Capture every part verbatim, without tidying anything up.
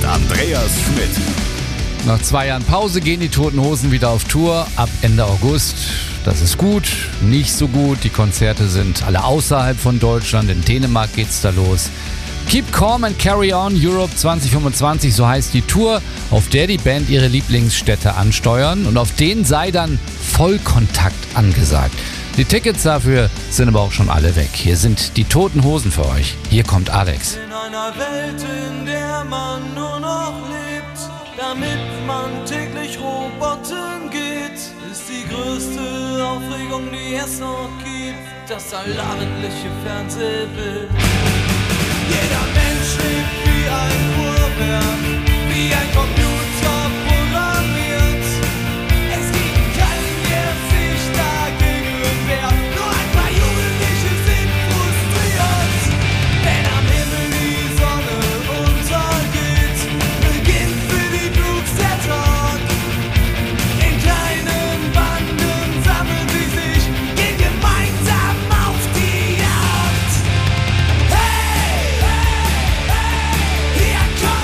Andreas Schmidt. Nach zwei Jahren Pause gehen die Toten Hosen wieder auf Tour ab Ende August. Das ist gut, nicht so gut. Die Konzerte sind alle außerhalb von Deutschland. In Dänemark geht's da los. Keep Calm and Carry On Europe zwanzig fünfundzwanzig, so heißt die Tour, auf der die Band ihre Lieblingsstädte ansteuern. Und auf denen sei dann Vollkontakt angesagt. Die Tickets dafür sind aber auch schon alle weg. Hier sind die Toten Hosen für euch. Hier kommt Alex. In einer Welt, in der man nur noch lebt, damit man täglich Robotern geht, ist die größte Aufregung, die es noch gibt, das allabendliche Fernsehbild. Jeder Mensch lebt wie ein Uhrwerk, wie ein Computer programmiert. Es gibt keinen, der sich dagegen wehrt, nur ein paar Jugendliche sind frustriert. Wenn am Himmel die Sonne untergeht, beginnt für die Blues der Tag. In kleinen Banden sammeln sie sich, gehen gemeinsam auf die Jagd. Hey, hey, hey, hier kommt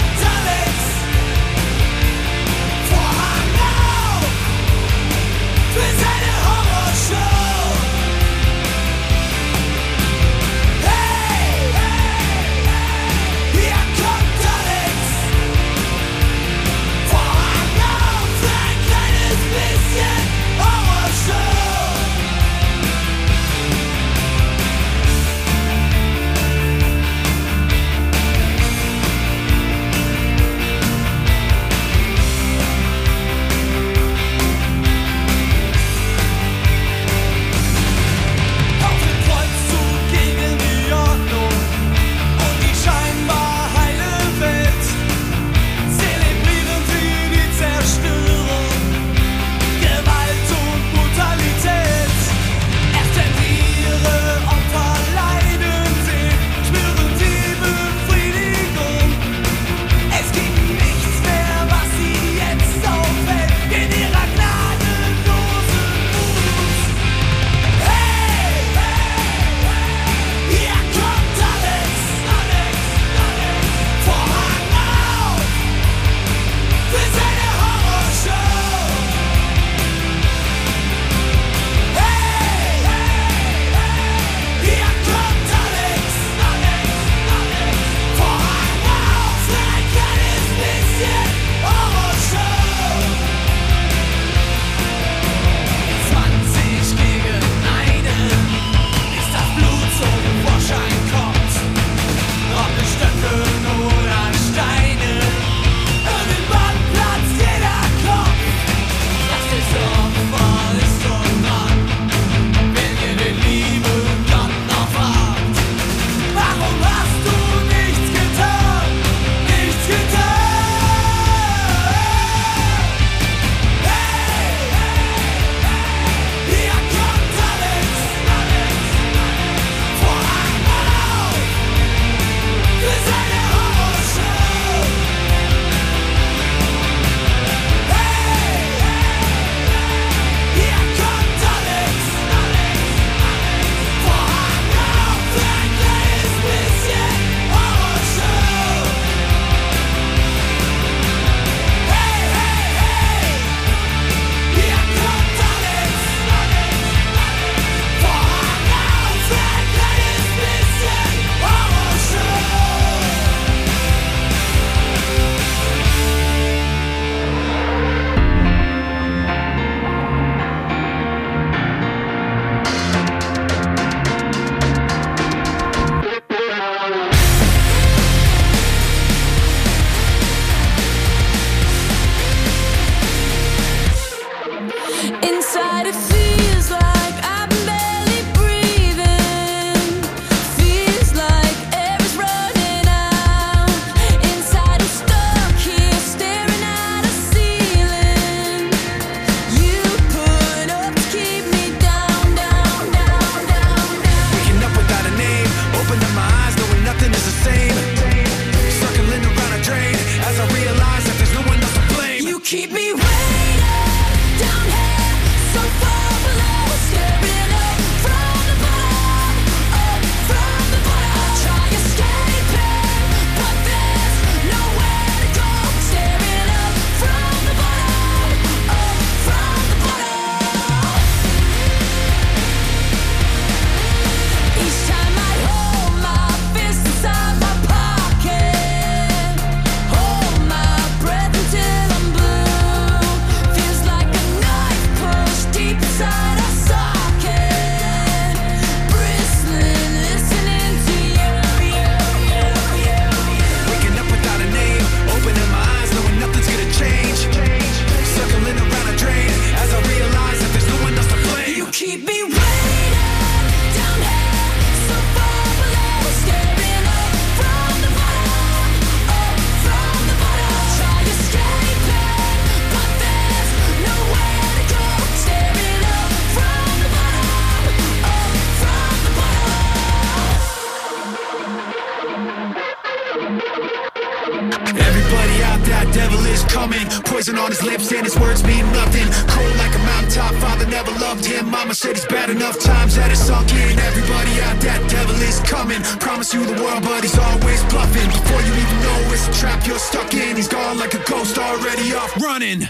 everybody out, that devil is coming. Poison on his lips and his words mean nothing. Cold like a mountaintop, father never loved him. Mama said he's bad enough times that it's sunk in. Everybody out, that devil is coming. Promise you the world, but he's always bluffing. Before you even know it's a trap you're stuck in, he's gone like a ghost already off running.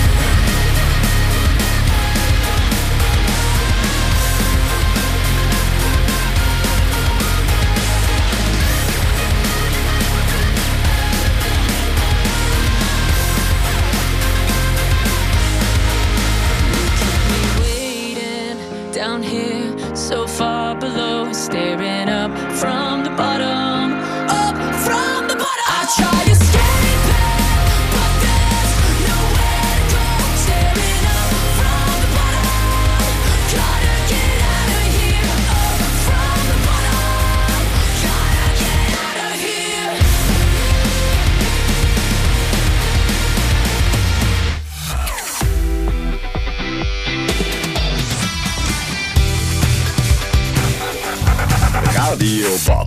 Down here, so far below, staring up from the bottom, up from the bottom. I try to escape it, but there's nowhere to go. Staring up from the bottom, gotta get out of here. Up from the bottom, gotta get out of here. Radio Bob.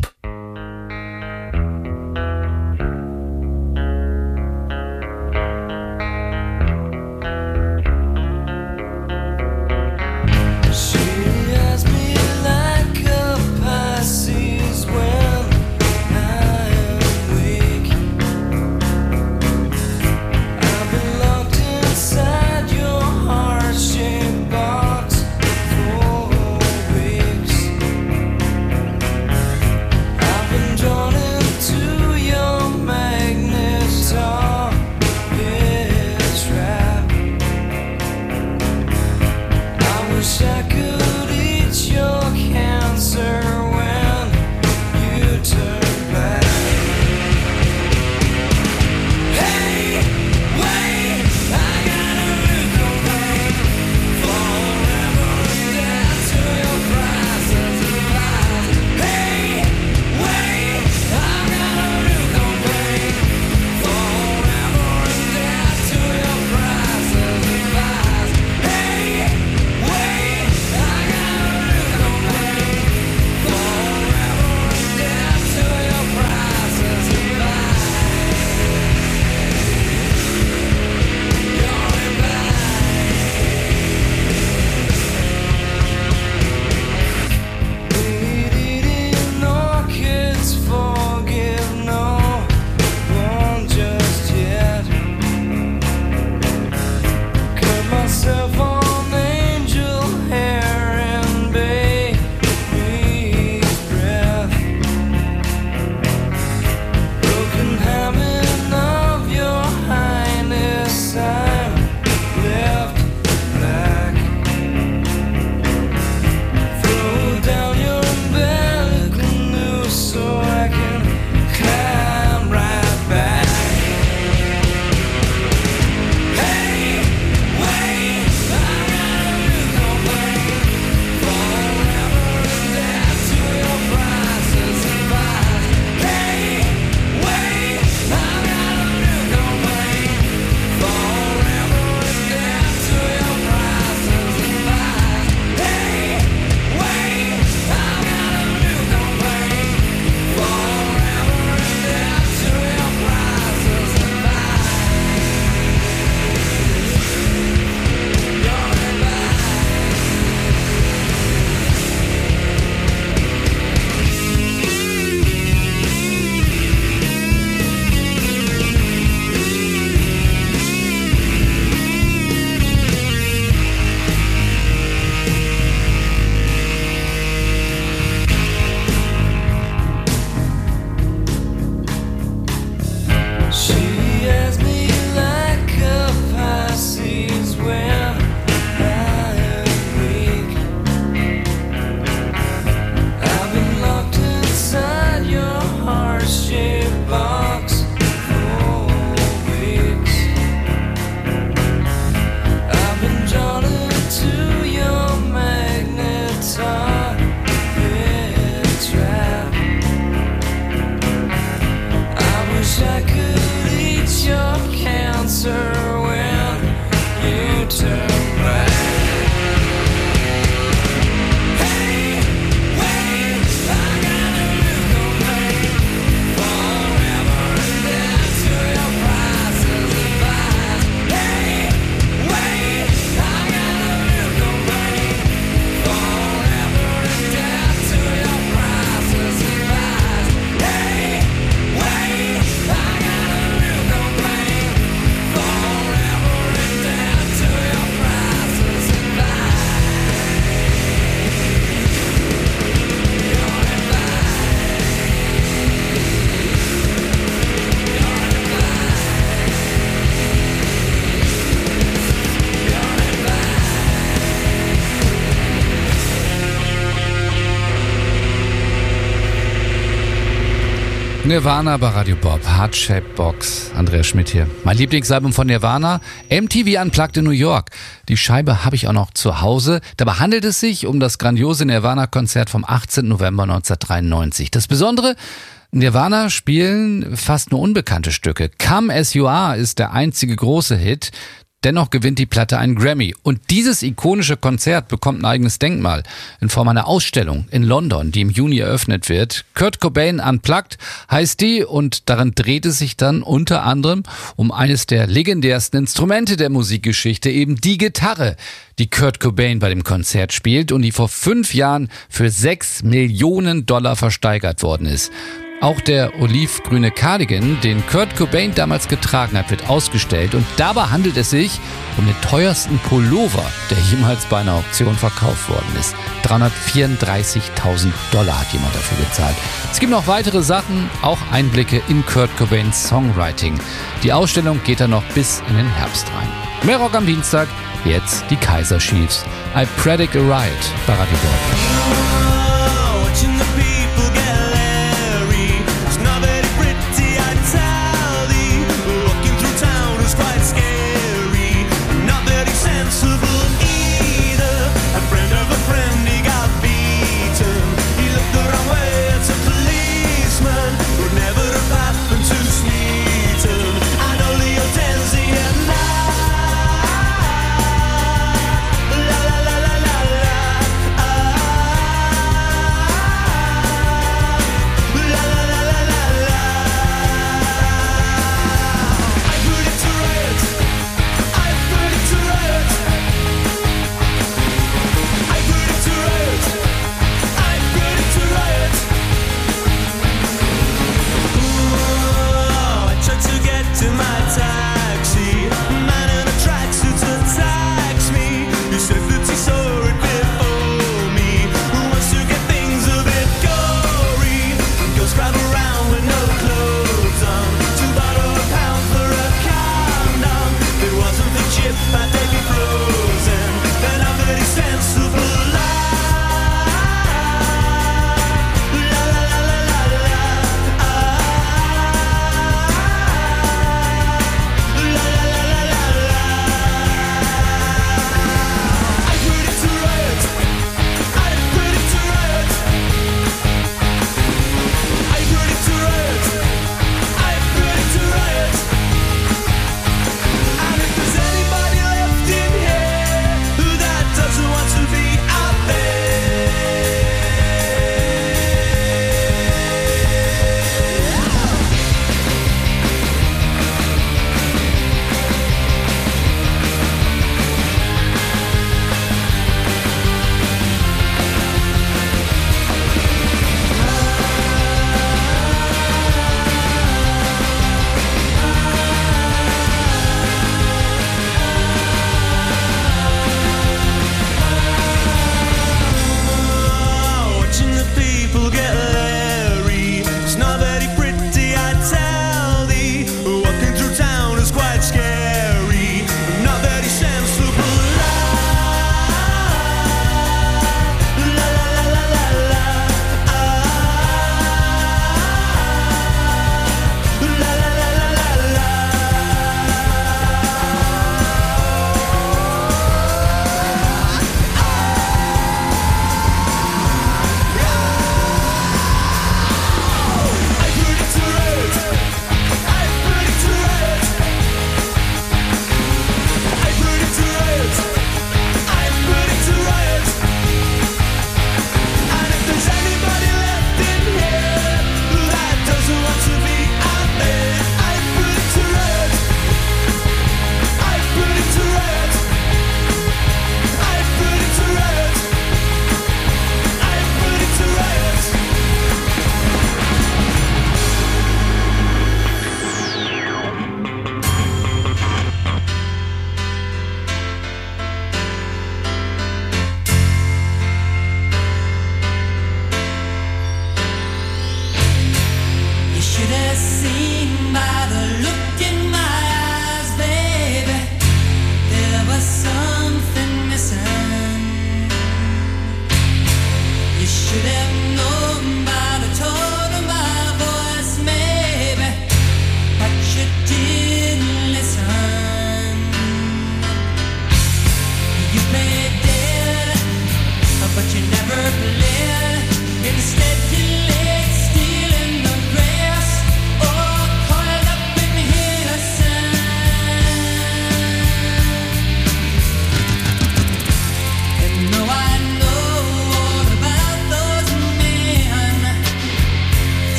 Nirvana bei Radio Bob, Heart Shaped Box, Andreas Schmidt hier. Mein Lieblingsalbum von Nirvana, M T V Unplugged in New York. Die Scheibe habe ich auch noch zu Hause. Dabei handelt es sich um das grandiose Nirvana-Konzert vom achtzehnten November neunzehnhundertdreiundneunzig. Das Besondere: Nirvana spielen fast nur unbekannte Stücke. Come As You Are ist der einzige große Hit. Dennoch gewinnt die Platte einen Grammy. Und dieses ikonische Konzert bekommt ein eigenes Denkmal in Form einer Ausstellung in London, die im Juni eröffnet wird. Kurt Cobain Unplugged heißt die, und darin dreht es sich dann unter anderem um eines der legendärsten Instrumente der Musikgeschichte, eben die Gitarre, die Kurt Cobain bei dem Konzert spielt und die vor fünf Jahren für sechs Millionen Dollar versteigert worden ist. Auch der olivgrüne Cardigan, den Kurt Cobain damals getragen hat, wird ausgestellt, und dabei handelt es sich um den teuersten Pullover, der jemals bei einer Auktion verkauft worden ist. dreihundertvierunddreißigtausend Dollar hat jemand dafür gezahlt. Es gibt noch weitere Sachen, auch Einblicke in Kurt Cobains Songwriting. Die Ausstellung geht dann noch bis in den Herbst rein. Mehr Rock am Dienstag, jetzt die Kaiser Chiefs. I Predict a Riot bei Radio Bob.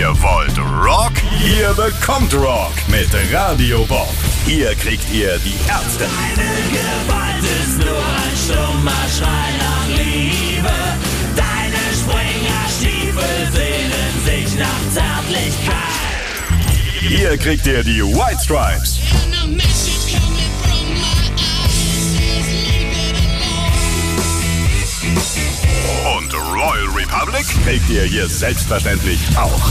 Ihr wollt Rock? Ihr bekommt Rock mit Radio Bob. Hier kriegt ihr die Ärzte. Deine Gewalt ist nur ein stummer Schrei nach Liebe. Deine Springerstiefel sehnen sich nach Zärtlichkeit. Hier kriegt ihr die White Stripes. Und Royal Republic kriegt ihr hier selbstverständlich auch.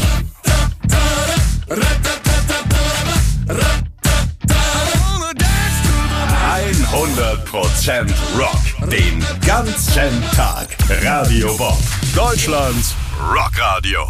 hundert Prozent Rock, den ganzen Tag. Radio Bob, Deutschlands Rockradio.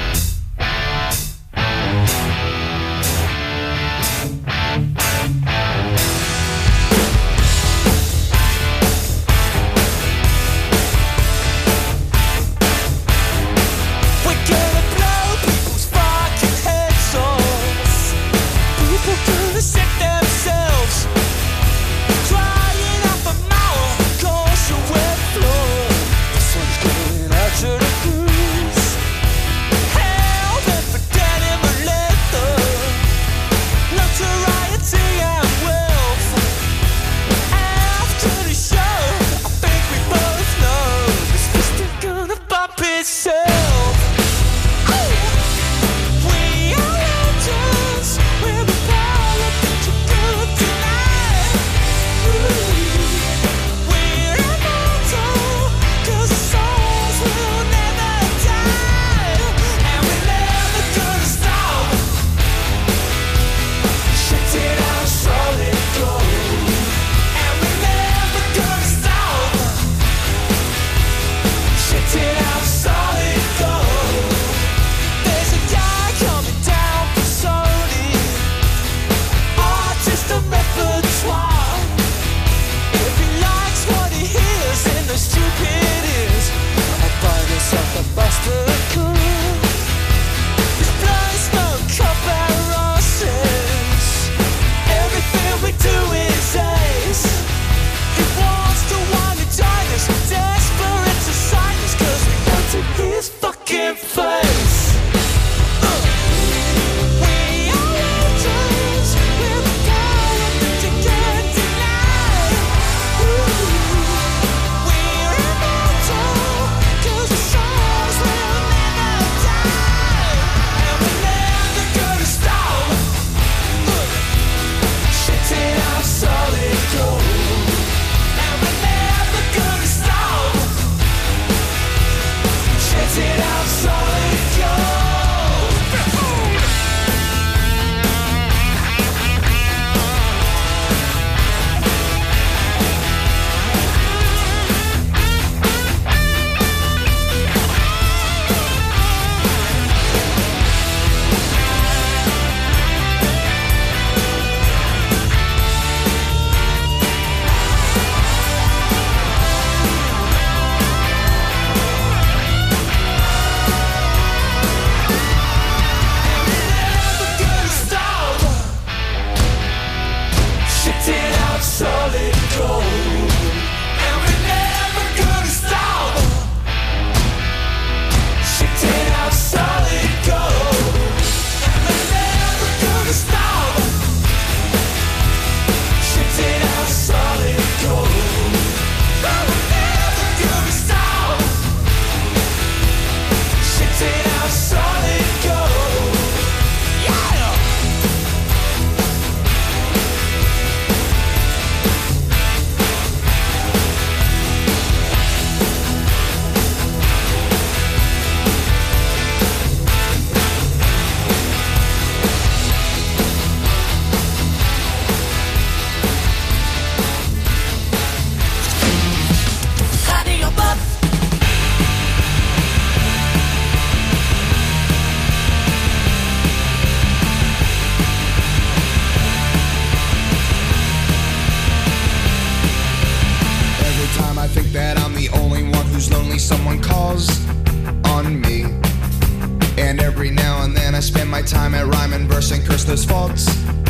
Time at rhyme and verse and curse those faults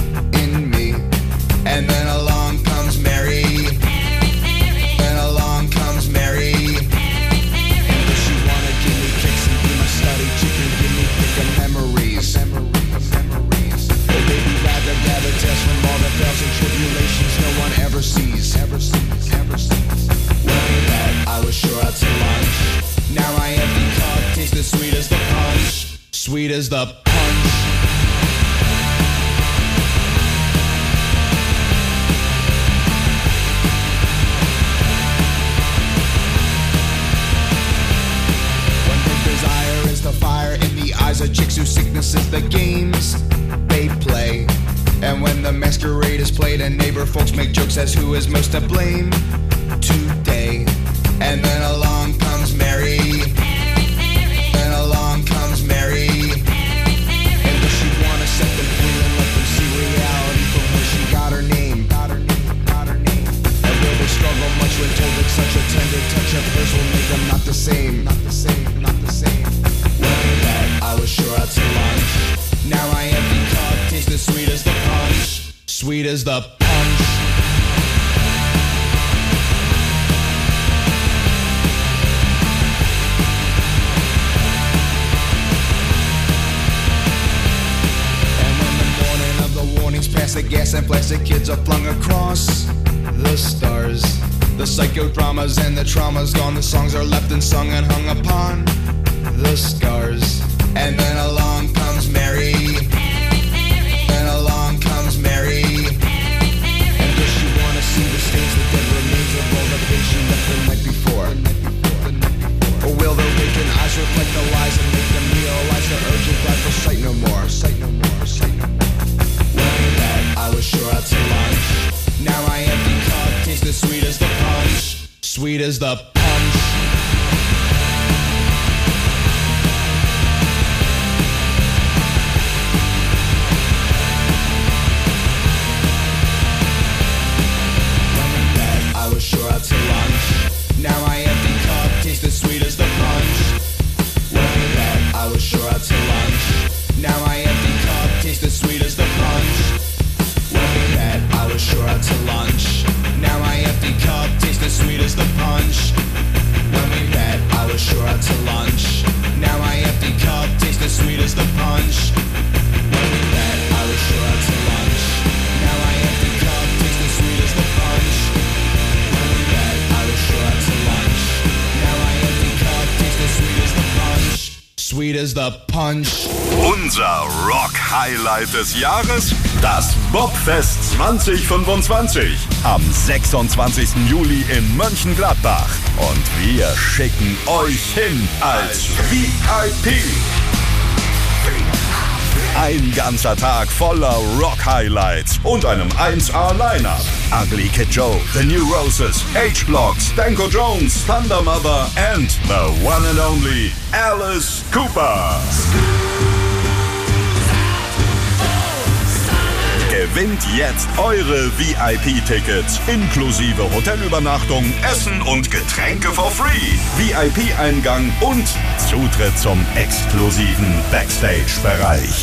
in me. And then along comes Mary. Then along comes Mary. And does she wanna give me kicks and be my study chicken? Give me pick a memory. sweet as the punch. One big desire is the fire in the eyes of chicks whose sickness is the games they play. And when the masquerade is played and neighbor folks make jokes as who is most to blame today. And then along comes Mary. Then along comes Mary. And does she wanna set them free and let them see reality from where she got her name? Got her name, got her name. And will they struggle much when told that such a tender touch of hers will make them not the same? Not the same, not the same. Way back, I was sure I'd see lunch. Now I empty cup, taste as sweet as the punch. Sweet as the punch. And when the morning of the warnings pass, the gas and plastic kids are flung across the stars. The psychodramas and the trauma's gone. The songs are left and sung and hung upon the scars. And then along comes Mary. Then along comes Mary. And does she wanna see the stains, the dead remains of all the things she left the night before? Or will their vacant eyes reflect the lies and make them realize their urgent drive for sight no more? Sight no more, sight no more. Way back, I was sure I'd see lunch. Now I empty cup, taste as sweet as the punch. Sweet as the punch. Sure I'd say lunch. Now I empty cup, taste as sweet as the punch. Way back, I was sure I'd say lunch. Now I empty cup, taste as sweet as the punch. Way back, I was sure I'd say lunch. Now I empty cup, taste as sweet as the punch. Way back, I was sure I'd say lunch. Now I empty cup, taste as sweet as the punch. Way back, I was sure I'd say lunch. Now I empty cup, taste as sweet as the punch. Sweet as the punch. Unser Rock-Highlight des Jahres, das Bobfest zwanzig fünfundzwanzig. Am sechsundzwanzigsten Juli in Mönchengladbach. Und wir schicken euch hin als V I P. Ein ganzer Tag voller Rock-Highlights und einem eins A-Line-Up. Ugly Kid Joe, The New Roses, H-Blocks, Danko Jones, Thunder Mother and the one and only Alice Cooper. Gewinnt jetzt eure V I P-Tickets inklusive Hotelübernachtung, Essen und Getränke for free, V I P-Eingang und Zutritt zum exklusiven Backstage-Bereich.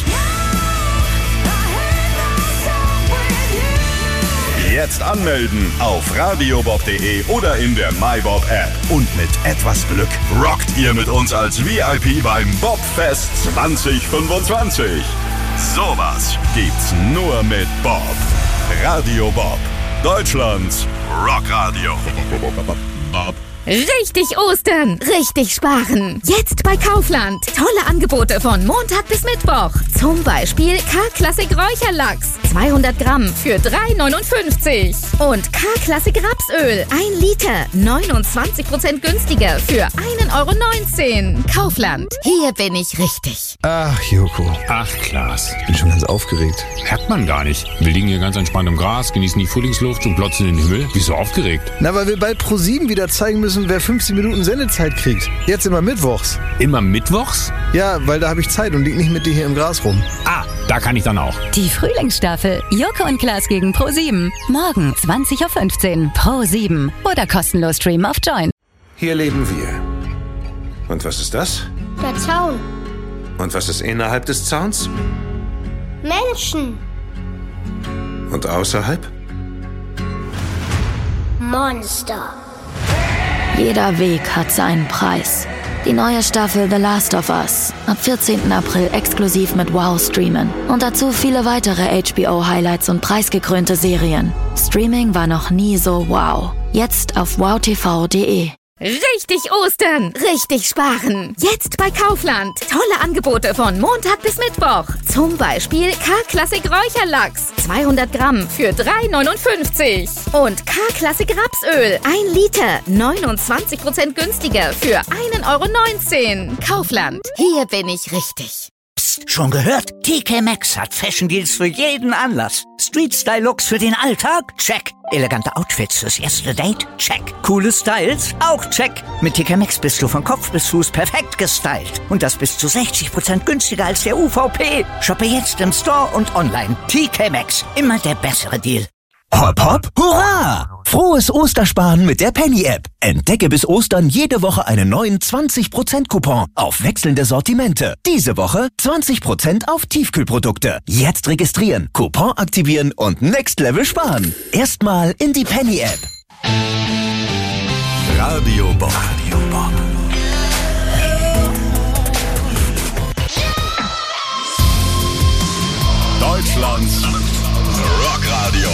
Jetzt anmelden auf radiobob punkt de oder in der MyBob-App. Und mit etwas Glück rockt ihr mit uns als V I P beim Bobfest zwanzig fünfundzwanzig. Sowas gibt's nur mit Bob. Radio Bob, Deutschlands Rockradio. Bob. Richtig Ostern, richtig sparen. Jetzt bei Kaufland. Tolle Angebote von Montag bis Mittwoch. Zum Beispiel K-Klassik Räucherlachs. zweihundert Gramm für drei neunundfünfzig. Und K-Klassik Rapsöl. ein Liter. neunundzwanzig Prozent günstiger für ein Euro neunzehn. Kaufland. Hier bin ich richtig. Ach, Joko. Ach, Klaas. Ich bin schon ganz aufgeregt. Merkt man gar nicht. Wir liegen hier ganz entspannt im Gras, genießen die Frühlingsluft und glotzen in den Himmel. Wieso aufgeregt? Na, weil wir bald ProSieben wieder zeigen müssen, wer fünfzehn Minuten Sendezeit kriegt. Jetzt immer mittwochs. Immer mittwochs? Ja, weil da habe ich Zeit und lieg nicht mit dir hier im Gras rum. Ah, da kann ich dann auch. Die Frühlingsstaffel. Joko und Klaas gegen ProSieben. Morgen zwanzig Uhr fünfzehn. ProSieben. Oder kostenlos streamen auf Join. Hier leben wir. Und was ist das? Der Zaun. Und was ist innerhalb des Zauns? Menschen. Und außerhalb? Monster. Jeder Weg hat seinen Preis. Die neue Staffel The Last of Us. Ab vierzehnten April exklusiv mit Wow streamen. Und dazu viele weitere H B O-Highlights und preisgekrönte Serien. Streaming war noch nie so wow. Jetzt auf wow t v punkt de. Richtig Ostern, richtig sparen. Jetzt bei Kaufland. Tolle Angebote von Montag bis Mittwoch. Zum Beispiel K-Klassik Räucherlachs. zweihundert Gramm für drei neunundfünfzig. Und K-Klassik Rapsöl. ein Liter. neunundzwanzig Prozent günstiger für ein Euro neunzehn. Kaufland. Hier bin ich richtig. Psst, schon gehört? T K Maxx hat Fashion Deals für jeden Anlass. Street-Style-Looks für den Alltag? Check. Elegante Outfits fürs erste Date? Check. Coole Styles? Auch check. Mit T K Maxx bist du von Kopf bis Fuß perfekt gestylt. Und das bis zu sechzig Prozent günstiger als der U V P. Shoppe jetzt im Store und online. T K Maxx. Immer der bessere Deal. Hopp, hopp, hurra! Frohes Ostersparen mit der Penny-App. Entdecke bis Ostern jede Woche einen neuen zwanzig Prozent Coupon auf wechselnde Sortimente. Diese Woche zwanzig Prozent auf Tiefkühlprodukte. Jetzt registrieren, Coupon aktivieren und Next Level sparen. Erstmal in die Penny-App. Radio Bob. Radio Bob. Deutschlands Rockradio.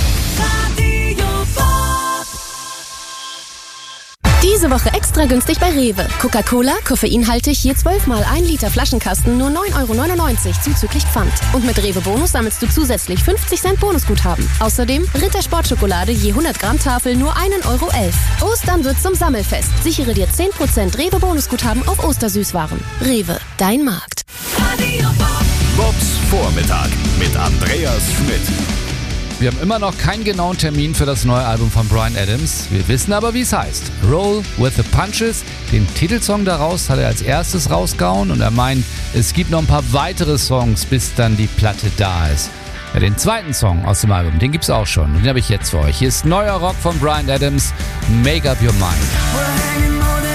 Diese Woche extra günstig bei Rewe. Coca-Cola, koffeinhaltig, je zwölf mal ein Liter Flaschenkasten, nur neun Euro neunundneunzig zuzüglich Pfand. Und mit Rewe Bonus sammelst du zusätzlich fünfzig Cent Bonusguthaben. Außerdem Ritter Sportschokolade je hundert Gramm Tafel nur ein Euro elf. Ostern wird zum Sammelfest. Sichere dir zehn Prozent Rewe Bonusguthaben auf Ostersüßwaren. Rewe, dein Markt. Bobs Vormittag mit Andreas Schmidt. Wir haben immer noch keinen genauen Termin für das neue Album von Bryan Adams. Wir wissen aber, wie es heißt. Roll with the Punches. Den Titelsong daraus hat er als erstes rausgehauen und er meint, es gibt noch ein paar weitere Songs, bis dann die Platte da ist. Ja, den zweiten Song aus dem Album, den gibt's auch schon. Den habe ich jetzt für euch. Hier ist neuer Rock von Bryan Adams. Make Up Your Mind.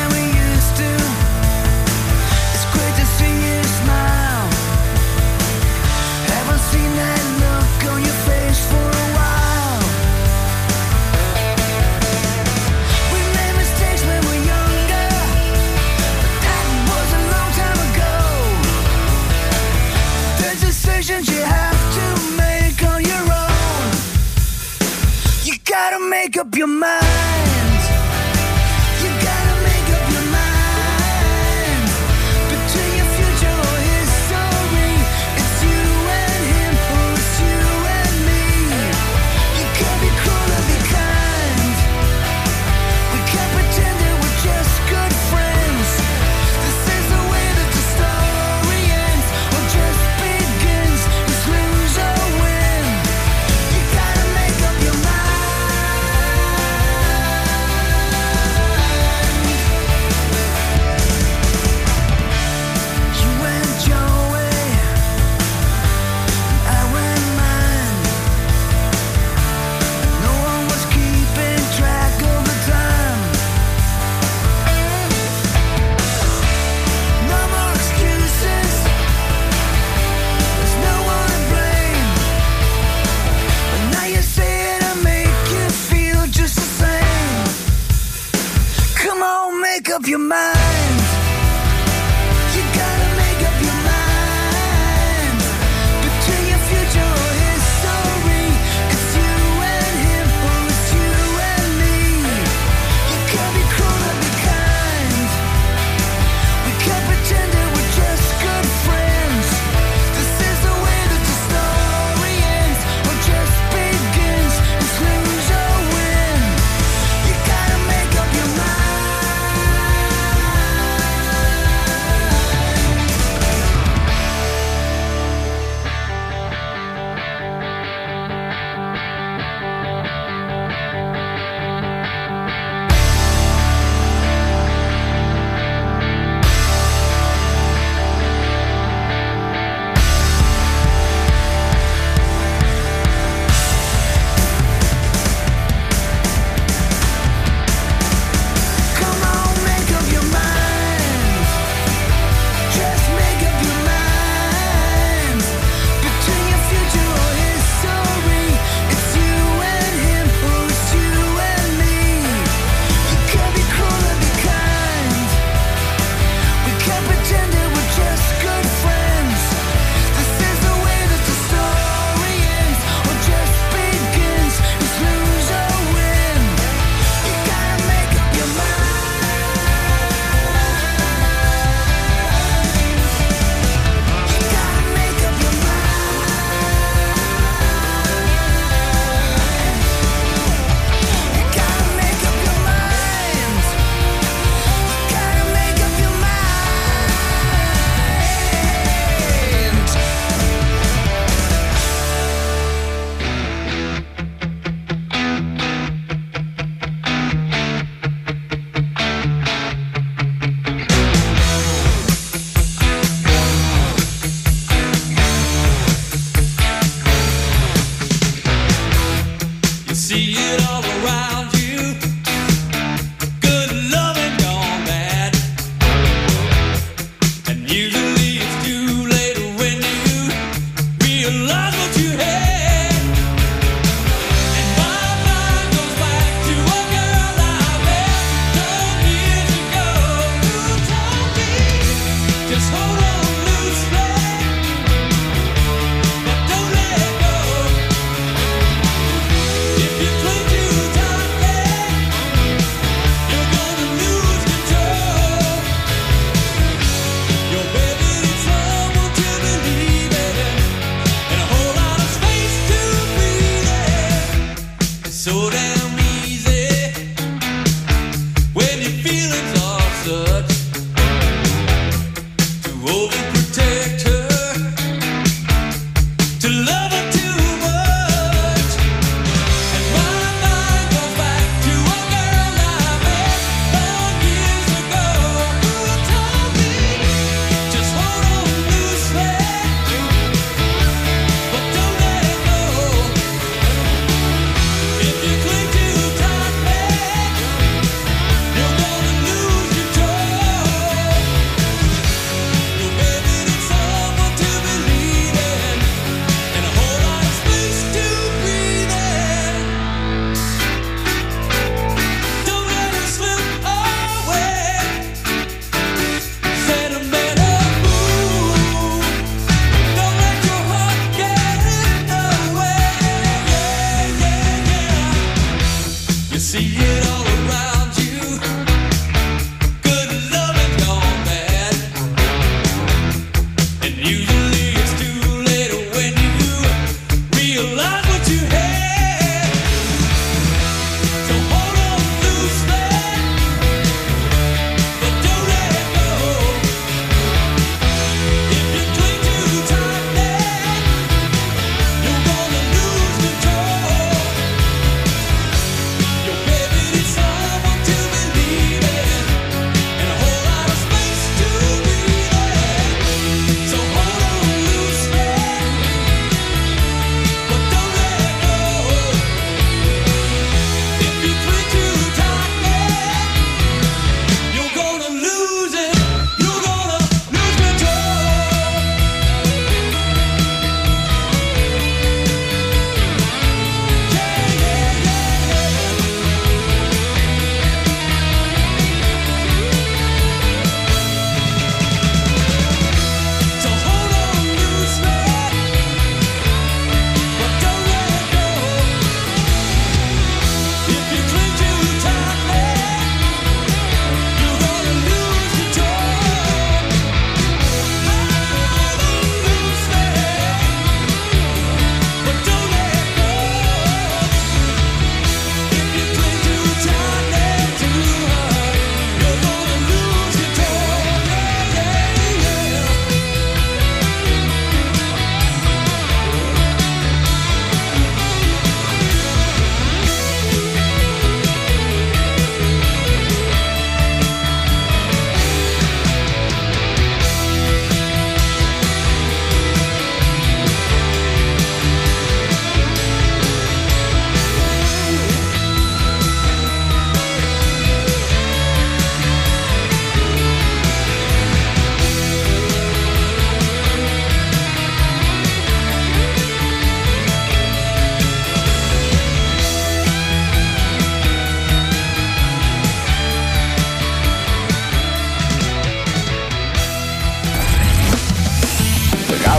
Make up your mind. You gotta make up your mind. Between your future or history, it's you and him or it's you and me. You can be cruel or be kind. We can't pretend that we're just good friends. This is the way that the story ends or just begins. It's lose or win. You gotta make up your mind.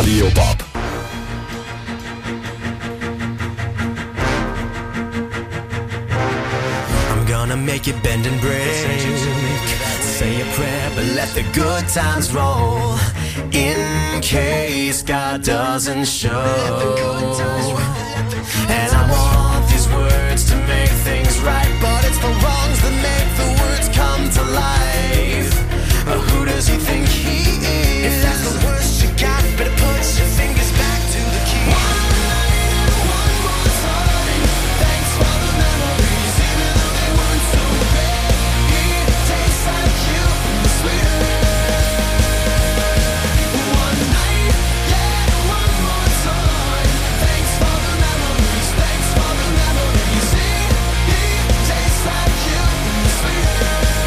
Radio Bob. I'm gonna make you bend and break. Say a prayer, but let the good times roll. In case God doesn't show. And I want these words to make things right, but it's the wrongs that make the words come to life. But who does he think he is? If that's the worst you got, better put your fingers back to the key. One night and one more time. Thanks for the memories, even though they weren't so great. It tastes like you, sweeter. One night, yeah, one more time. Thanks for the memories, thanks for the memories. It, it tastes like you, sweeter.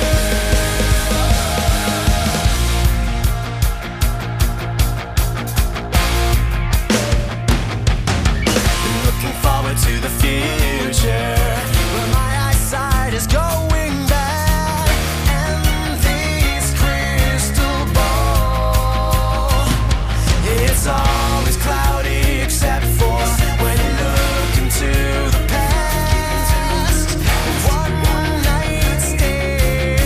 Forward to the future, where my eyesight is going back, and this crystal ball, it's always cloudy except for when you look into the past. One night stand,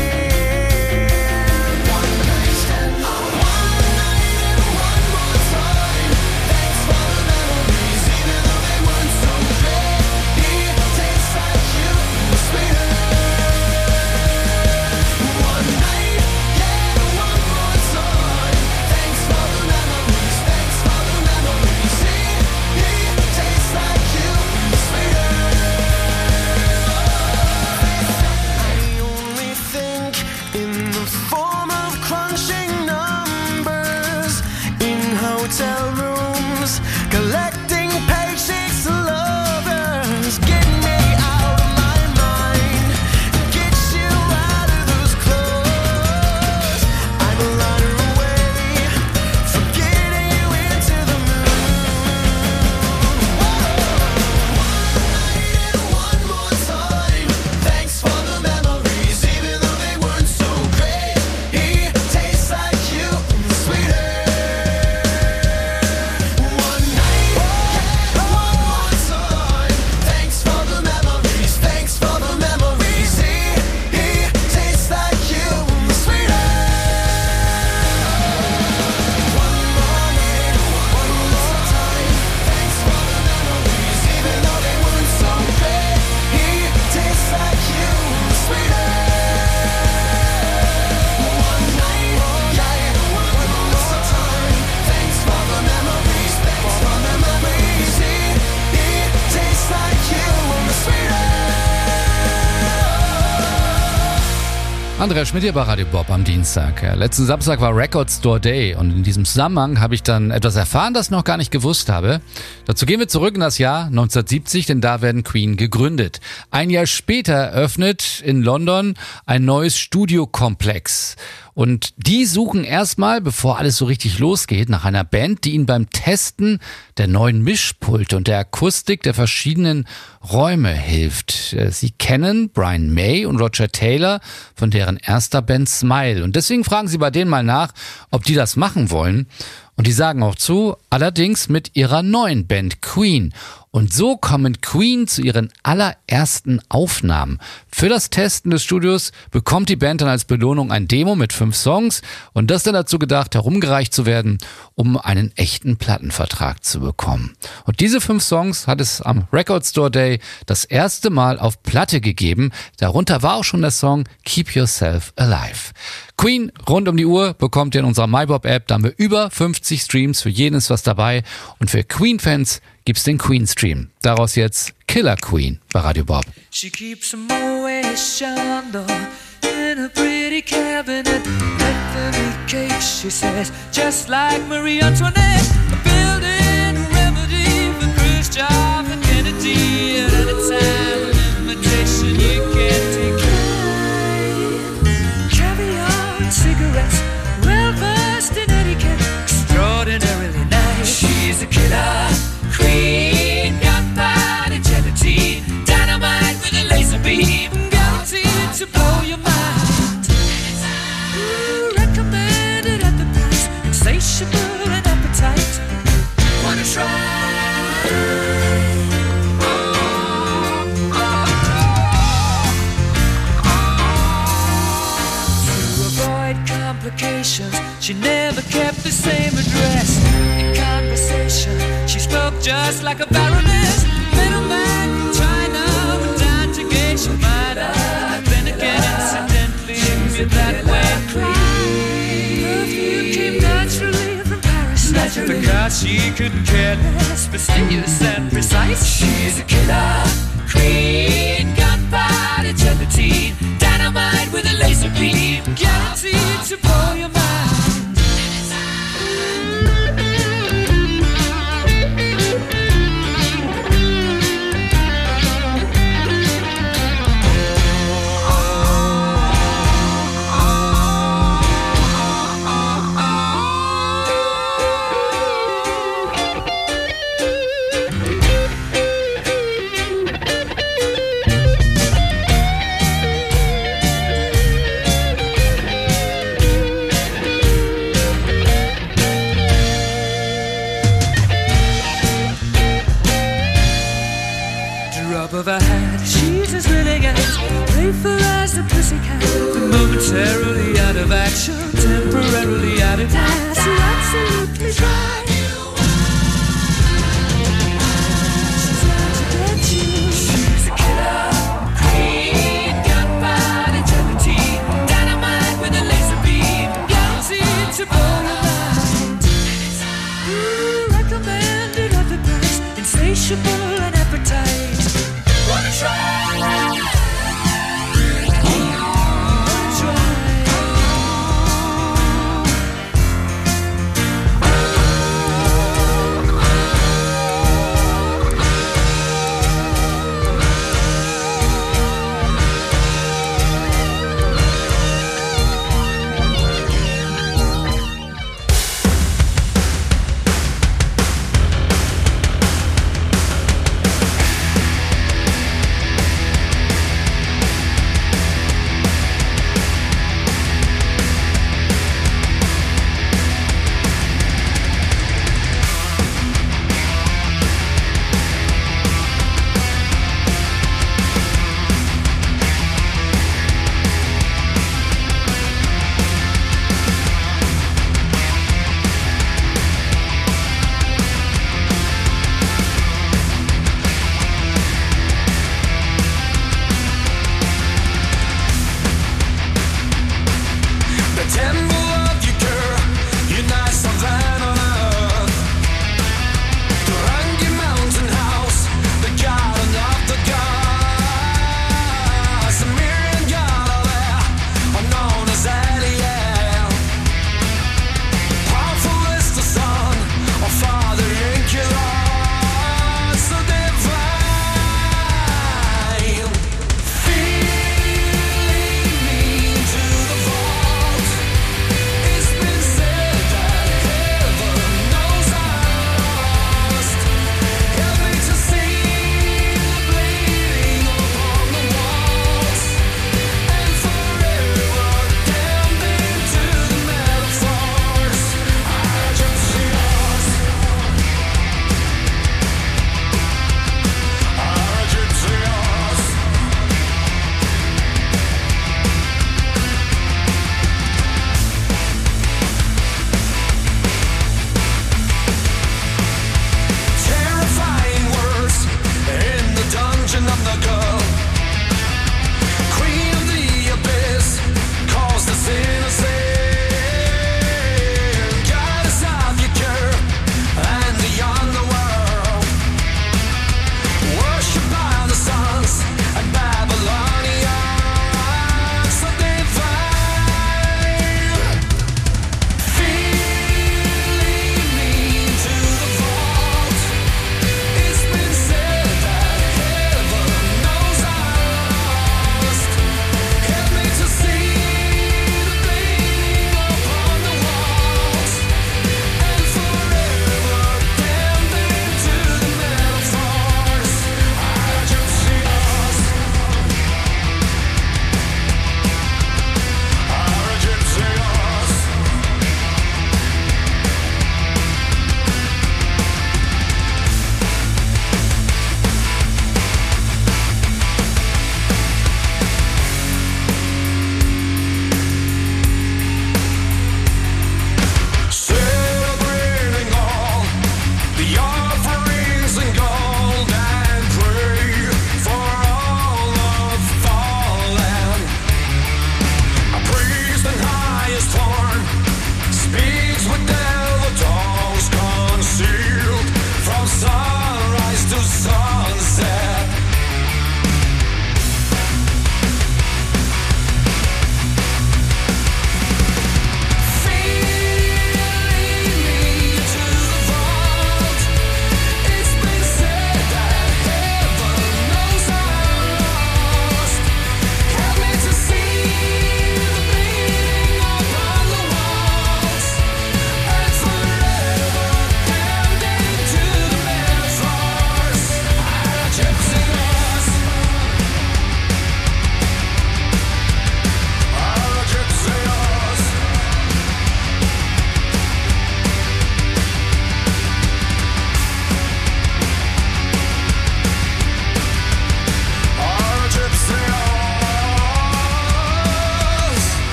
one night stand, one night and one more time. Thanks for the memories, even though they weren't so great. It tastes like you, sweeter. One night, yeah, one more time. Thanks for the memories, thanks for the memories. It, it tastes like you, sweeter. I only think in the form of crunching numbers in hotel rooms, collecting paychecks to lovers. Get me out of my mind, get you out of those clothes. I'm a runner away from getting you into the moon. One night and one more time. Thanks for the memories, even though they weren't so great. It tastes like you, sweeter. One night, yeah, one more time. Thanks for the memories, thanks for the memories. It, it tastes like you, sweeter. One more night, one more time. Thanks for the memories, even though they weren't so great. It tastes like you, sweeter. One night, yeah, one more time. Thanks for the memories, thanks for the memories. It, it tastes like you, sweeter. Andreas Schmidt hier bei Radio Bob am Dienstag. Ja, letzten Samstag war Record Store Day und in diesem Zusammenhang habe ich dann etwas erfahren, das ich noch gar nicht gewusst habe. Dazu gehen wir zurück in das Jahr neunzehnhundertsiebzig, denn da werden Queen gegründet. Ein Jahr später eröffnet in London ein neues Studiokomplex. Und die suchen erstmal, bevor alles so richtig losgeht, nach einer Band, die ihnen beim Testen der neuen Mischpulte und der Akustik der verschiedenen Räume hilft. Sie kennen Brian May und Roger Taylor von deren erster Band Smile. Und deswegen fragen sie bei denen mal nach, ob die das machen wollen. Und die sagen auch zu, allerdings mit ihrer neuen Band Queen. Und so kommen Queen zu ihren allerersten Aufnahmen. Für das Testen des Studios bekommt die Band dann als Belohnung ein Demo mit fünf Songs und das dann dazu gedacht, herumgereicht zu werden, um einen echten Plattenvertrag zu bekommen. Und diese fünf Songs hat es am Record Store Day das erste Mal auf Platte gegeben. Darunter war auch schon der Song Keep Yourself Alive. Queen rund um die Uhr bekommt ihr in unserer MyBob-App. Da haben wir über fünfzig Streams, für jeden ist was dabei. Und für Queen-Fans gibt's den Queen-Stream. Daraus jetzt Killer Queen bei Radio Bob. She keeps a Moet Chandon in a pretty cabinet. Let them eat cake, she says, just like Marie Antoinette. A building remedy for Khrushchev and Kennedy. At any time, an invitation you can take. Caviar and cigarettes, well versed in etiquette, extraordinarily nice. She's a killer queen, gunpowder gelatine, dynamite with a laser beam, guaranteed to blow your mind. Ooh, recommended at the price, insatiable and appetite. just like a baroness. Middleman from China went down to Geisha Minor. Then again, incidentally, you're that way inclined. Perfume came naturally from Paris. Naturally. Because she couldn't care less, fastidious and precise. She's a killer queen, gunpowder gelatine, dynamite with a laser beam, guaranteed to blow your mind. Of her hat, she's as willing as playful as a pussycat. Momentarily out of action, temporarily out of gas. So absolutely dry. She's out to get you. She's a killer queen, gunpowder gelatine, dynamite with a laser beam, guaranteed to blow your mind. Ooh, recommended at the price, insatiable and appetite. Wanna try?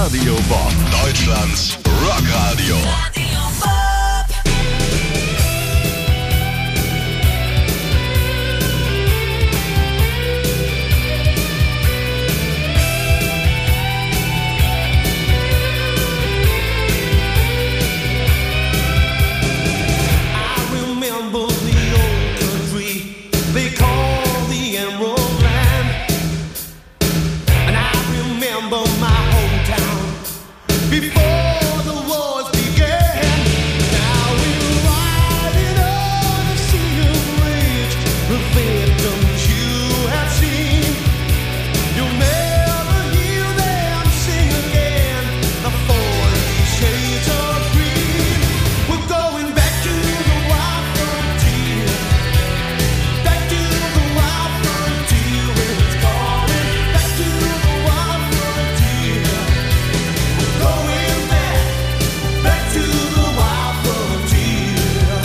Radio Bob, Deutschlands Rockradio. Before the wars began, now we're riding on a sea of rage. The victims you have seen, you'll never hear them sing again. The forty shades of green. We're going back to the wild frontier, back to the wild frontier. It's calling back to the wild frontier. Going back, back to the wild frontier.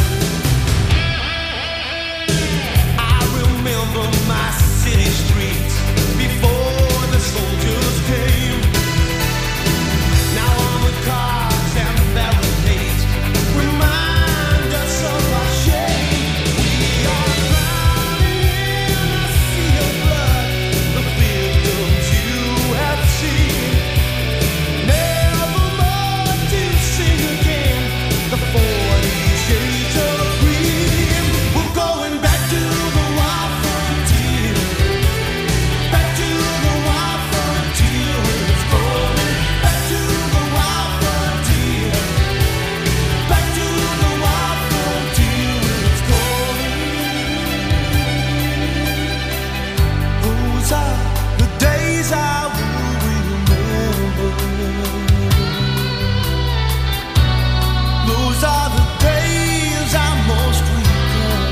I remember my city streets before the soldiers came. Now on the cars and barricades remind us of our shame. We are drowning in a sea of blood, the victims you have seen. Never more to sing again. The forty shades of green. We're going back to the wild frontier, back to the wild frontier. It's going back to the wild frontier, back to the wild frontier. It's going. Those are the days I will remember. Those are the days I most recall.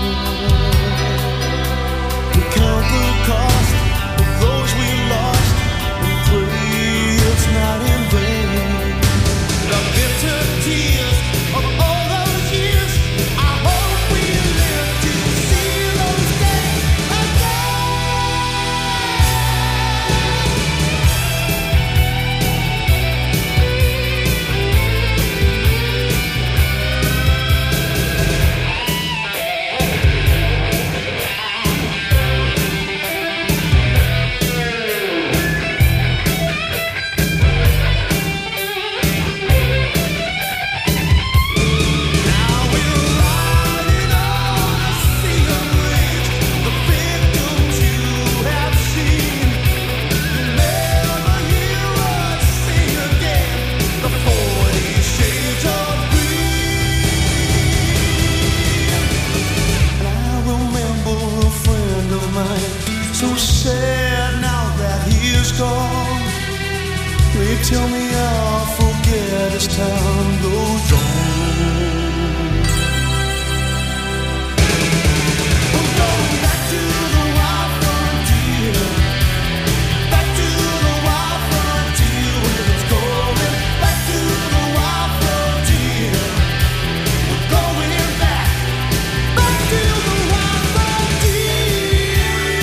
We count the cost of those we lost and pray it's not in vain. The bitter tears of all those years, I hope we live to see those days again. Now we're riding on a sea of rage. The victims you have seen, you'll never hear us sing again. The forty shades of green. And I remember a friend of mine, so sad now that he is gone. They tell me I'll forget as time goes on. We're going back to the wild frontier, back to the wild frontier. It's going back to the wild frontier. We're going back, back to the wild frontier.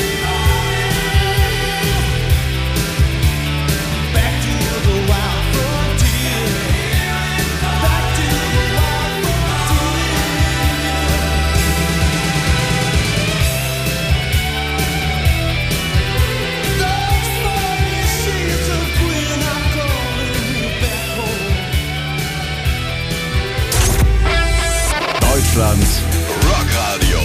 Back to the wild frontier. Back to the wild frontier. Those forty shades of green are calling me back home. Deutschlands Rockradio.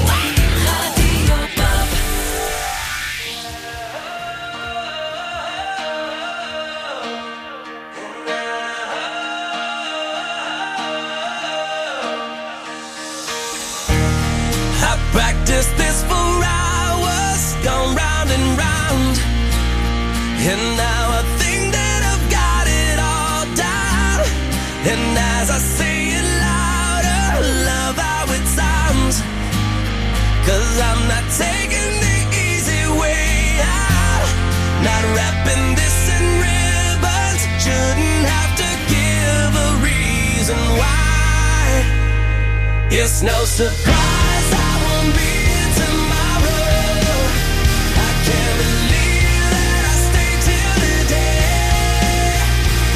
I practiced this for hours, gone round and round, and now I think that I've got it all down. And as I say it louder, love how it sounds, 'cause I'm not taking the easy way out, not wrapping this in ribbons, shouldn't have to give a reason why. It's no surprise I won't be here tomorrow. I can't believe that I stayed till today.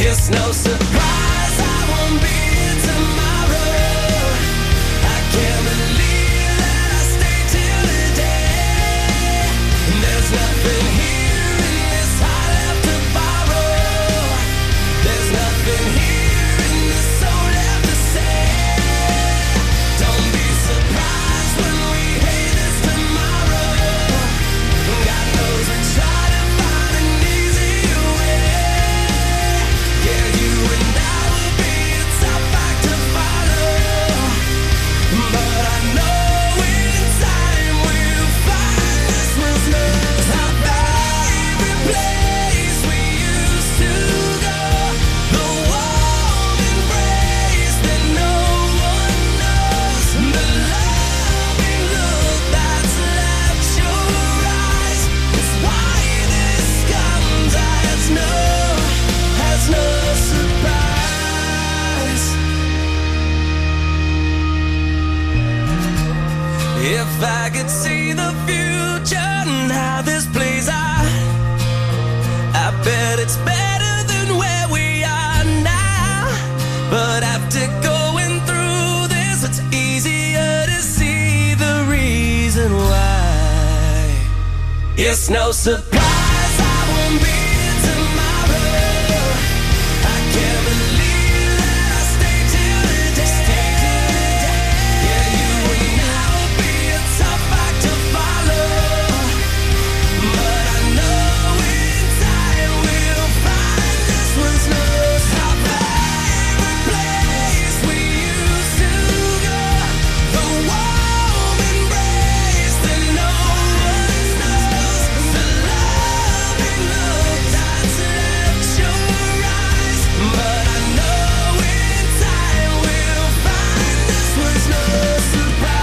It's no surprise I won't be here tomorrow. I can't believe that I stayed till today. And there's nothing here in this heart left to borrow. There's nothing here in this soul left to say. Don't be surprised when we hate this tomorrow. God knows we try to find an easier way. Yeah, you and I will be a tough act to follow. But I know in time we'll find this was not our favorite place we used to go. The warm embrace that no one knows. The loving look that's left your eyes. It's why this comes as no, as no surprise. If I could see the future and how this plays out, I bet it's better than where we are now. But after going through this, it's easier to see the reason why. It's no surprise I won't be here tomorrow. I can't believe that I stayed till today. Yeah, you and I will be a tough act to follow. But I know in time we'll find this was not our favorite place we used to go. The warm embrace that no one knows. The loving look that's left your eyes. But I know in time we'll find this was no surprise.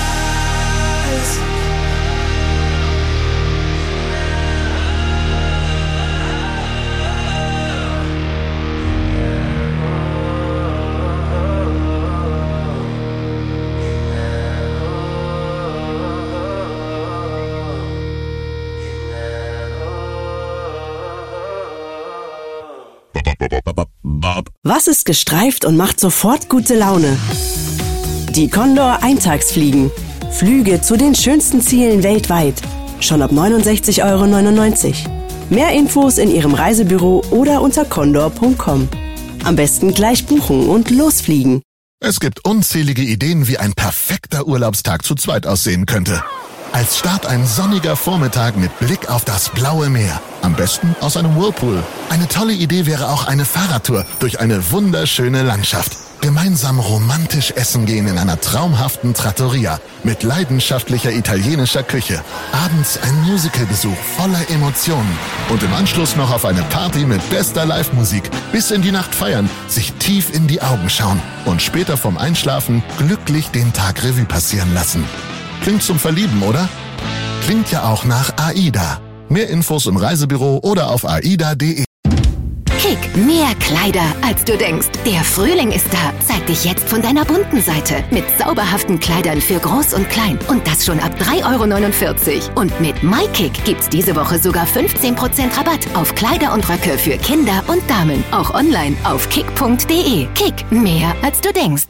Was ist gestreift und macht sofort gute Laune? Die Condor Eintagsfliegen. Flüge zu den schönsten Zielen weltweit. Schon ab neunundsechzig Euro neunundneunzig. Mehr Infos in Ihrem Reisebüro oder unter condor punkt com. Am besten gleich buchen und losfliegen. Es gibt unzählige Ideen, wie ein perfekter Urlaubstag zu zweit aussehen könnte. Als Start ein sonniger Vormittag mit Blick auf das blaue Meer. Am besten aus einem Whirlpool. Eine tolle Idee wäre auch eine Fahrradtour durch eine wunderschöne Landschaft. Gemeinsam romantisch essen gehen in einer traumhaften Trattoria mit leidenschaftlicher italienischer Küche. Abends ein Musicalbesuch voller Emotionen. Und im Anschluss noch auf eine Party mit bester Live-Musik. Bis in die Nacht feiern, sich tief in die Augen schauen und später vom Einschlafen glücklich den Tag Revue passieren lassen. Klingt zum Verlieben, oder? Klingt ja auch nach AIDA. Mehr Infos im Reisebüro oder auf aida punkt de. Kick, mehr Kleider, als du denkst. Der Frühling ist da. Zeig dich jetzt von deiner bunten Seite. Mit zauberhaften Kleidern für Groß und Klein. Und das schon ab drei Euro neunundvierzig. Und mit MyKick gibt's diese Woche sogar fünfzehn Prozent Rabatt auf Kleider und Röcke für Kinder und Damen. Auch online auf kick punkt de. Kick, mehr als du denkst.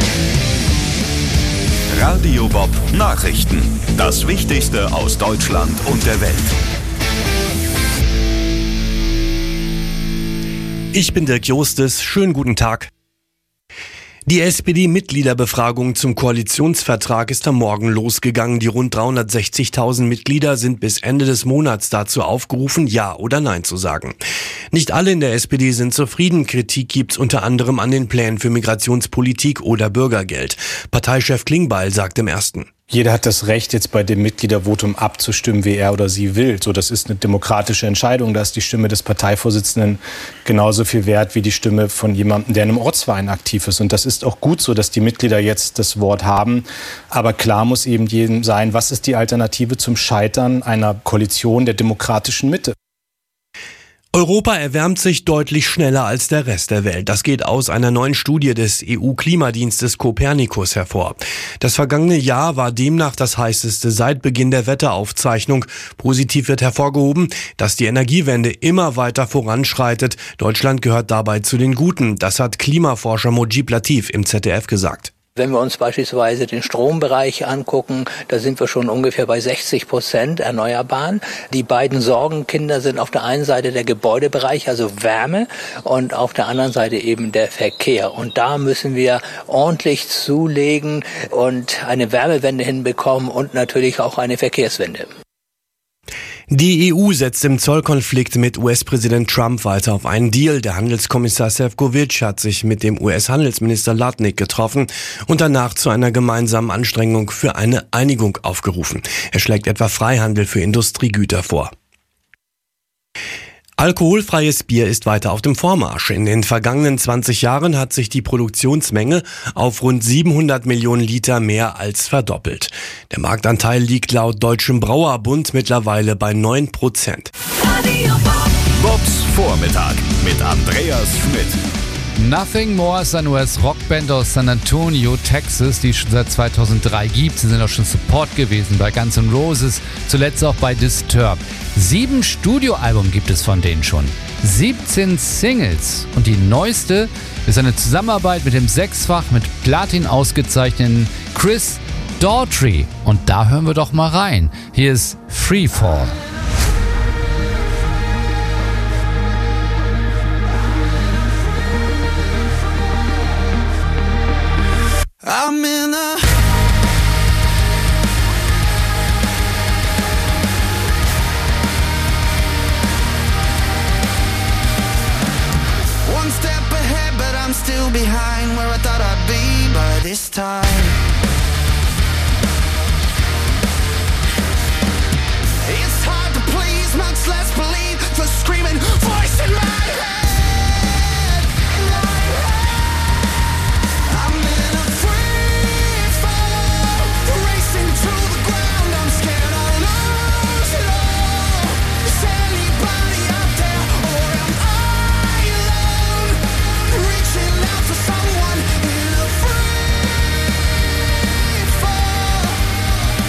Radio Bob Nachrichten. Das Wichtigste aus Deutschland und der Welt. Ich bin Dirk Jostes. Schönen guten Tag. Die S P D-Mitgliederbefragung zum Koalitionsvertrag ist am Morgen losgegangen. Die rund dreihundertsechzigtausend Mitglieder sind bis Ende des Monats dazu aufgerufen, Ja oder Nein zu sagen. Nicht alle in der S P D sind zufrieden. Kritik gibt's unter anderem an den Plänen für Migrationspolitik oder Bürgergeld. Parteichef Klingbeil sagt im Ersten: Jeder hat das Recht, jetzt bei dem Mitgliedervotum abzustimmen, wie er oder sie will. So, das ist eine demokratische Entscheidung. Da ist die Stimme des Parteivorsitzenden genauso viel wert wie die Stimme von jemandem, der in einem Ortsverein aktiv ist. Und das ist auch gut so, dass die Mitglieder jetzt das Wort haben. Aber klar muss eben jedem sein, was ist die Alternative zum Scheitern einer Koalition der demokratischen Mitte? Europa erwärmt sich deutlich schneller als der Rest der Welt. Das geht aus einer neuen Studie des E U-Klimadienstes Copernicus hervor. Das vergangene Jahr war demnach das heißeste seit Beginn der Wetteraufzeichnung. Positiv wird hervorgehoben, dass die Energiewende immer weiter voranschreitet. Deutschland gehört dabei zu den Guten. Das hat Klimaforscher Mojib Latif im Z D F gesagt. Wenn wir uns beispielsweise den Strombereich angucken, da sind wir schon ungefähr bei sechzig Prozent Erneuerbaren. Die beiden Sorgenkinder sind auf der einen Seite der Gebäudebereich, also Wärme, und auf der anderen Seite eben der Verkehr. Und da müssen wir ordentlich zulegen und eine Wärmewende hinbekommen und natürlich auch eine Verkehrswende. Die E U setzt im Zollkonflikt mit U S-Präsident Trump weiter auf einen Deal. Der Handelskommissar Šefčovič hat sich mit dem U S-Handelsminister Lutnick getroffen und danach zu einer gemeinsamen Anstrengung für eine Einigung aufgerufen. Er schlägt etwa Freihandel für Industriegüter vor. Alkoholfreies Bier ist weiter auf dem Vormarsch. In den vergangenen zwanzig Jahren hat sich die Produktionsmenge auf rund siebenhundert Millionen Liter mehr als verdoppelt. Der Marktanteil liegt laut Deutschem Brauerbund mittlerweile bei neun Prozent. Bobs Vormittag mit Andreas Schmidt. Nothing More ist eine U S-Rockband aus San Antonio, Texas, die es schon seit zweitausenddrei gibt. Sie sind auch schon Support gewesen bei Guns N' Roses, zuletzt auch bei Disturbed. Sieben Studioalben gibt es von denen schon, siebzehn Singles und die neueste ist eine Zusammenarbeit mit dem sechsfach mit Platin ausgezeichneten Chris Daughtry. Und da hören wir doch mal rein. Hier ist Freefall. I'm in a one step ahead, but I'm still behind where I thought I'd be by this time. It's hard to please, much less believe the screaming voice in my head.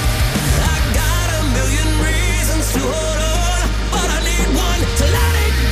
To hold on, but I need one to let it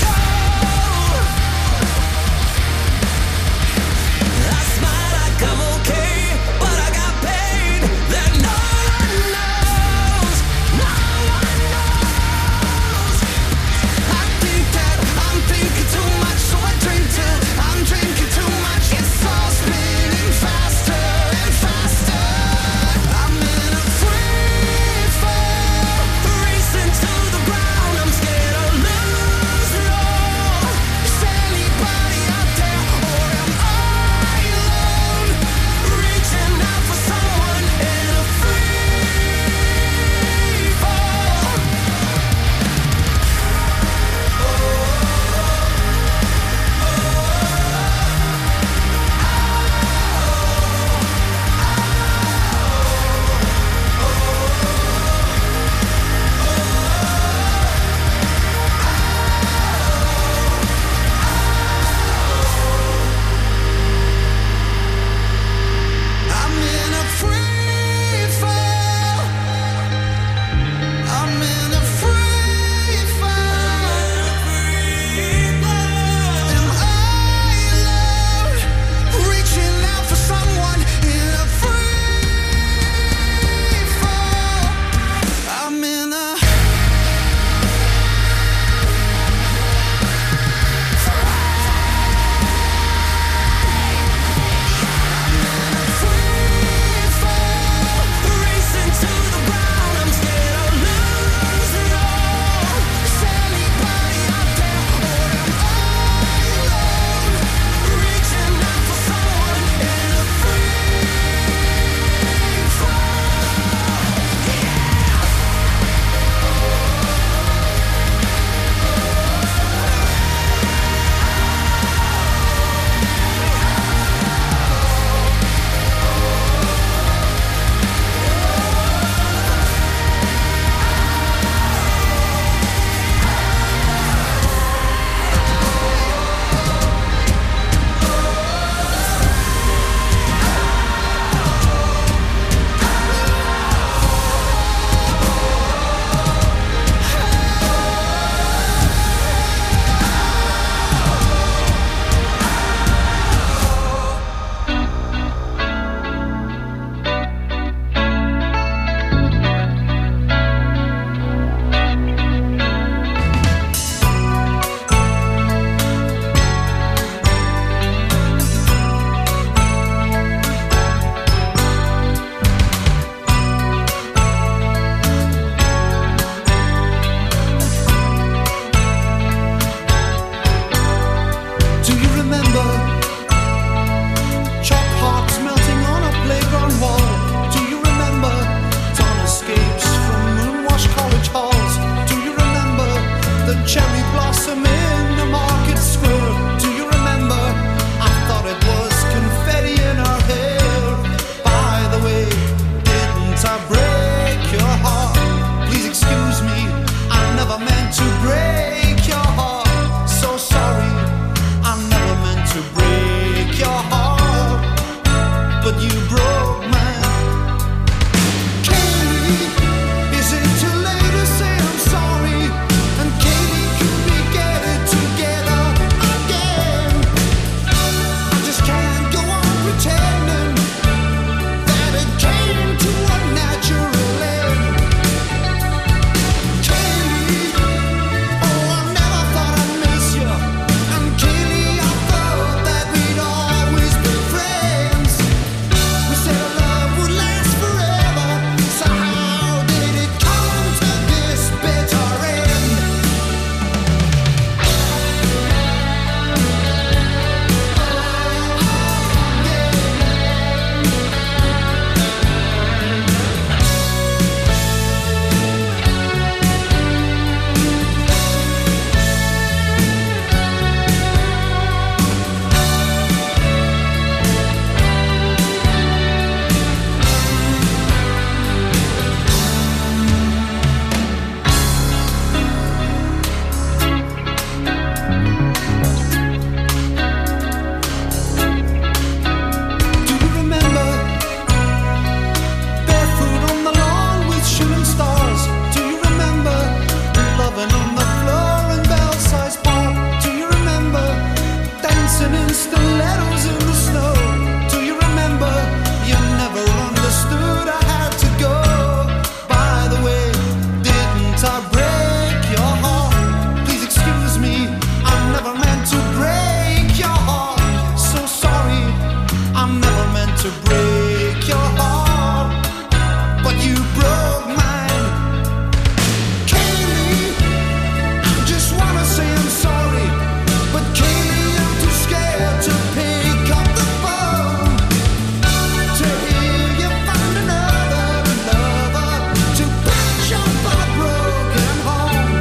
stilettos in the snow. Do you remember? You never understood I had to go. By the way, didn't I break your heart? Please excuse me, I never meant to break your heart. So sorry, I never meant to break your heart, but you broke mine. Kaylee, I just wanna say I'm sorry, but Kaylee, I'm too scared to pick up the phone. To hear you find another lover to patch up our broken home.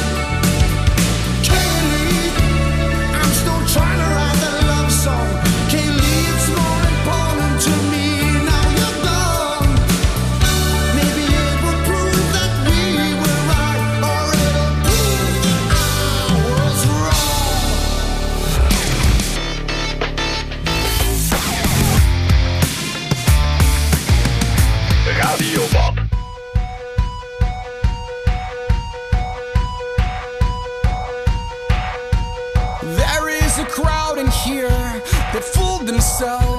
Kaylee, I'm still trying to write that love song. Kaylee, it's more important to me now you're gone. Maybe it will prove that we were right, or it'll prove I was wrong. Radio Bob. There is a crowd in here that fooled themselves